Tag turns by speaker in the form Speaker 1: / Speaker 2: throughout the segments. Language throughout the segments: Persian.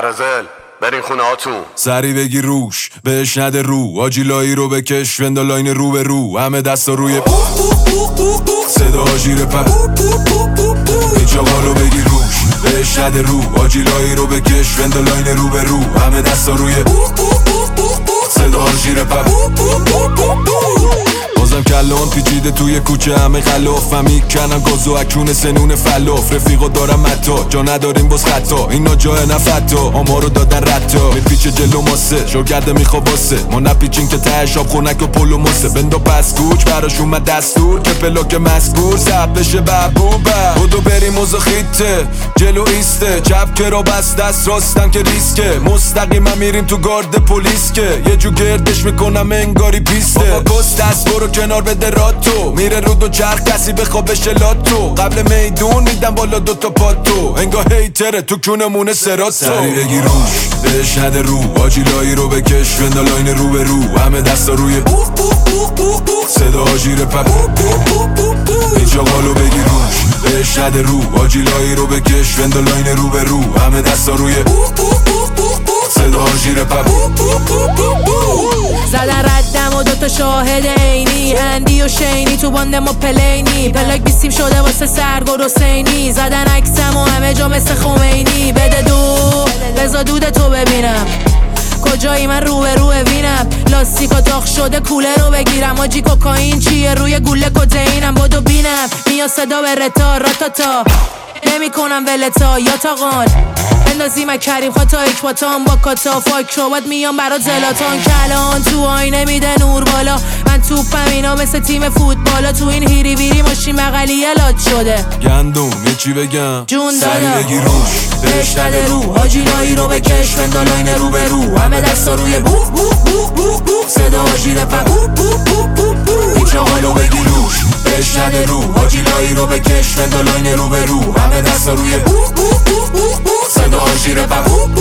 Speaker 1: برازل برین خونه هاتون.
Speaker 2: سری بگی روش بهش نده رو، آجیلایی رو بکش وندالاین رو به رو، همه دستا روی صدا جیره پر این چاقالو بگی روش بهش نده رو، آجیلایی رو بکش وندالاین رو به رو، همه دستا روی صدا جیره پر. بازم کلان پیچیده توی کوچه همه خلافم میکنن گاز و اکون سنون فلاف، رفیقا دارم متا جا نداریم باز خطا، اینا جای نفتا آما رو دادن رتا، میپیچه جلو ماسه شاگرده میخواب واسه ما نپیچین که تهش آب خونک و پلو ماسه، بندا پس کوچ براش اومد دستور که پلاک مزبور زب بشه ببوبه، بودو بریم موزا خیته جلو ایسته چپ کرا بس دست راستم که ریسکه، مستقیم میریم تو گارد پلیس که یه جو گردش میکنم انگاری پیسته، بابا گست دست برو کنار بده راتو، میره رو دو چرخ کسی بخوابش لاتو، قبل میدون میدم بالا دوتا پاتو، انگاه هیتره تو کونمونه سراتو، سری بگی روش بهش نده رو، آجیلایی رو بکش وندالاین رو به رو، همه دستا روی صدا جیره پر این چاقالو بگی روش بهش نده رو، آجیلایی رو بکش وندالاین رو به رو، همه دستا روی صدا جیره پر.
Speaker 3: زدن ردم و دوتا شاهد عینی، اندی و شینی تو باند ما پلینی، پلاک بیستیم شده واسه سرگرد حسینی، زدن عکسم و همه جا مثل خمینی، بده دو بزا دود تو ببینم کجایی من رو به رو وینم، لاستیکا داغ شده کوله رو بگیرم، آجی کوکائین چیه روی گوله کدینم، بدو بینم میا صدا به رتا راتاتا نمی کنم ولتا یا تاقان بندازی من کریم خطا اکباتان با کاتا فاک رو باید میام برات زلاتان، کلان تو آینه میده نور بالا، من توپم اینا مثل تیم فوتبالا، تو این هیری بیری ماشین بغلی لات شده
Speaker 2: گندم یه چی بگم
Speaker 3: جون
Speaker 2: سری
Speaker 3: دادا
Speaker 2: بگی روش بهش نده رو، آجیلایی رو بکش وندالاین رو به رو، همه دستا روی صدا جیره پر این چاقالو بگی روش بهش نده رو، آجیلایی رو بکش وندالاین رو به رو، همه دستا روی صدا جیره پر.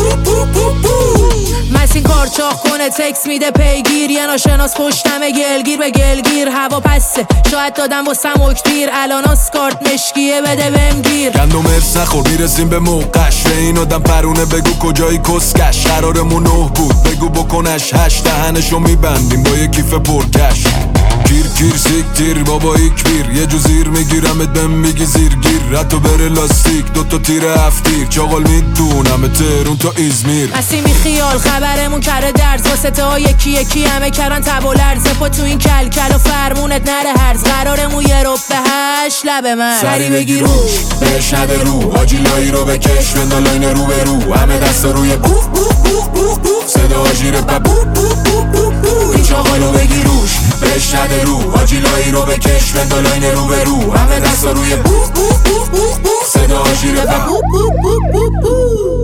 Speaker 3: مسین کارچاخ کنه تکس میده پیگیر، یه ناشناس پشتمه گلگیر به گلگیر، هوا پسه شاید دادم با سموکتیر، الان آسکارت مشکیه بده بهم گیر،
Speaker 2: گندم ارس نخور میرسیم به موقعش، به این آدم پرونه بگو کجایی کسکش، قرارمون 9 بود بگو بکنش 8، دهنشو میبندیم با یه کیف پرکش، کیر کیر سیک تیر بابا ایک بیر، یه جو زیر میگیرمت بهم میگی زیرگیر، رتو بره لاستیک دوتا تیر 7 تیر، چاقال میدونم تهرون تا ایزمیر،
Speaker 3: مسیمی خیال خبرمون کرده درز، واسه تا یکی یکی همه کرن تب و لرزه، پا تو این کلکل و فرمونت نره هرز، قرارمون یه رب به 8 لب من،
Speaker 2: سری بگی روش بهش نده رو، آجیلایی رو بکش وندالاین رو به رو، همه دستا روی صدا جیره پر این چاقالو بگی روش بهش نده رو، آجیلایی رو بکش وندالاین رو به رو، همه دستا روی صدا جیره پر.